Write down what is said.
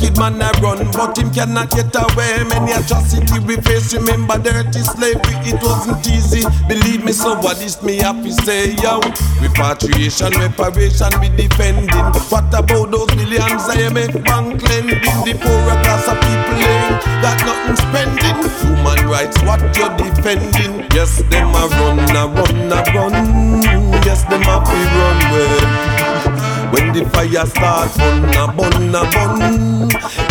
wicked man I run, but him cannot get away. Many atrocity we face, remember dirty slavery, it wasn't easy. Believe me, so what is me happy say, yo? Repatriation, reparation, we defending. What about those millions IMF bank lending? The poorer class of people ain't got nothing spending. Human rights, what you're defending? Yes, them a run, a run, a run. Yes, them a free run way. When the fire starts, bun, a bun, a bun.